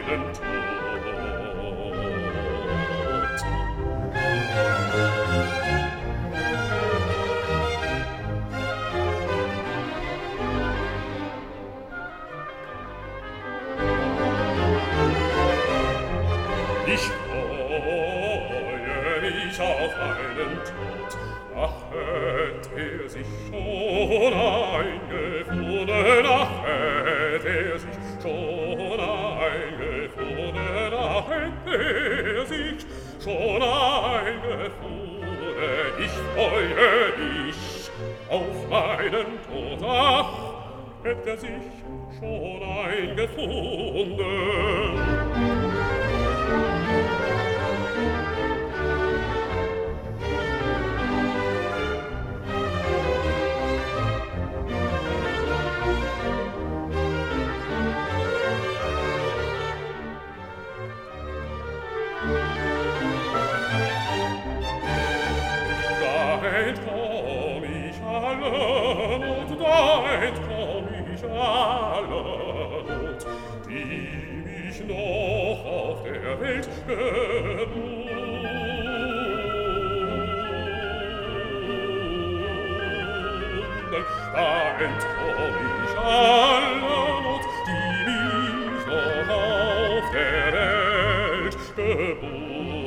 meinen Tod. Ich freue mich auf einen Tod, ach, hätt sich schon eingefunden, ach, hätt sich schon eingefunden, ach, hätt sich schon eingefunden. Ich freue mich auf meinen Tod, ach, hätt sich schon eingefunden. Entkomm ich aller Not, da entkomm ich aller Not, die mich noch auf der Welt gebunden. Da entkomm ich aller Not, die mich noch auf der Welt gebunden.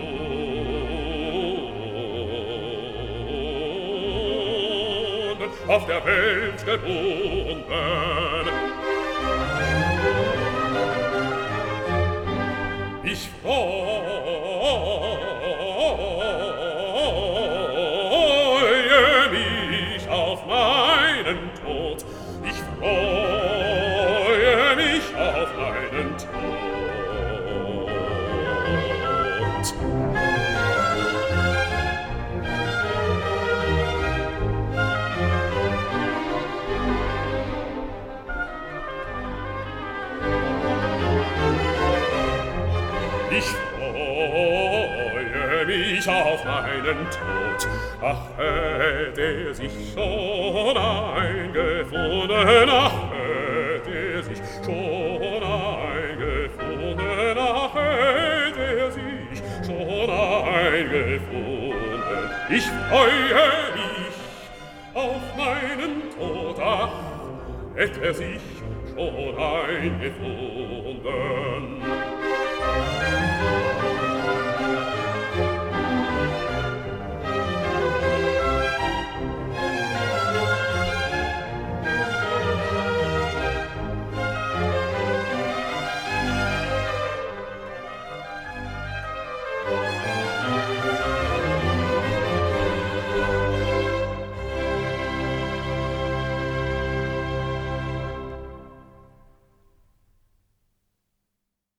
Auf der Welt gebunden. Ich freue mich auf meinen Tod. Ich freue mich auf meinen Tod. Ich freue mich auf meinen Tod, ach, hätte sich schon eingefunden, ach, hätte sich schon eingefunden, ach, hätte sich schon eingefunden. Ich freue mich auf meinen Tod, ach, hätte sich schon eingefunden.